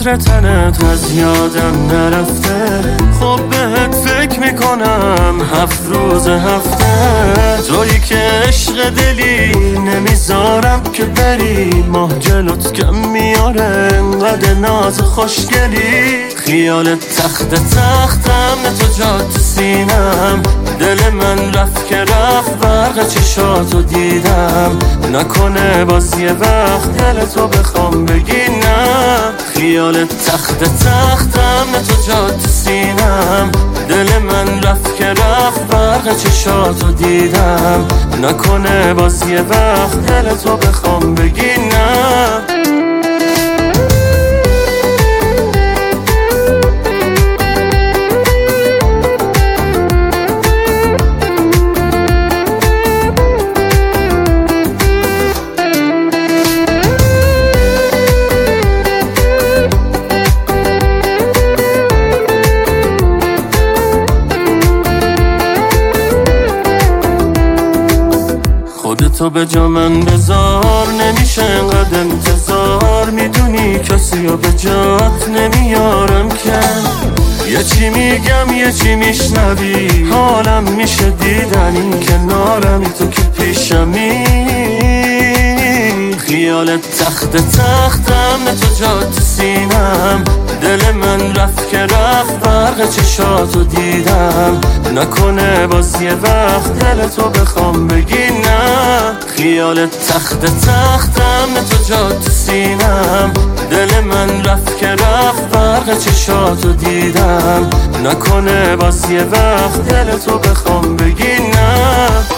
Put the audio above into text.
عطر تنت از یادم نرفته، خب بهت فکر میکنم 7 روز هفته. تویی که عشق دلی نمیذارم که بری، ماه جلوت کم میاره انقدر ناز خوشگلی. خیال تختم تو جات سینم، دل من رفت که رفت برق چشاتو دیدم. نکنه باز یه وقت دل تو بخوام بگی نه. خیال تختم تو جات سینم، دل من رفت که رفت برق چشاتو دیدم. نکنه باز یه وقت دل تو بخوام بگی نه. خودتو به جا من بذار، نمیشه انقدر انتظار. میدونی کسی رو به جات نمیارم که، یه چی میگم یه چی میشنوی. حالم میشه دیدنی کنارمی تو که پیشمی. خیال تختم تو جات سینم، دل من رفت که رفت برق چشاتو دیدم. نکنه باز یه وقت دل تو بخوام بگی نه. خیال تختم تو جات سینم، دل من رفت که رفت برق چشاتو دیدم. نکنه باز یه وقت دل تو بخوام بگی نه.